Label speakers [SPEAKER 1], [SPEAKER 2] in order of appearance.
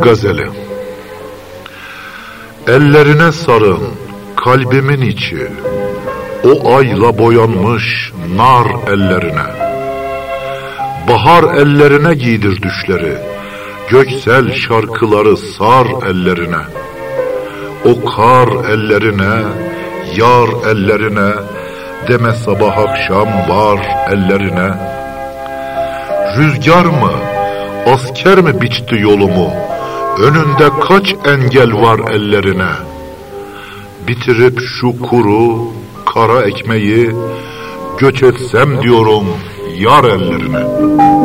[SPEAKER 1] gazeli. Ellerine sarın kalbimin içi, o ayla boyanmış nar ellerine. Bahar ellerine giydir düşleri, göksel şarkıları sar ellerine. O kar ellerine, yar ellerine, deme sabah akşam var ellerine. Rüzgar mı, asker mi biçti yolumu, önünde kaç engel var ellerine. Bitirip şu kuru, kara ekmeği, göç etsem diyorum yar ellerine.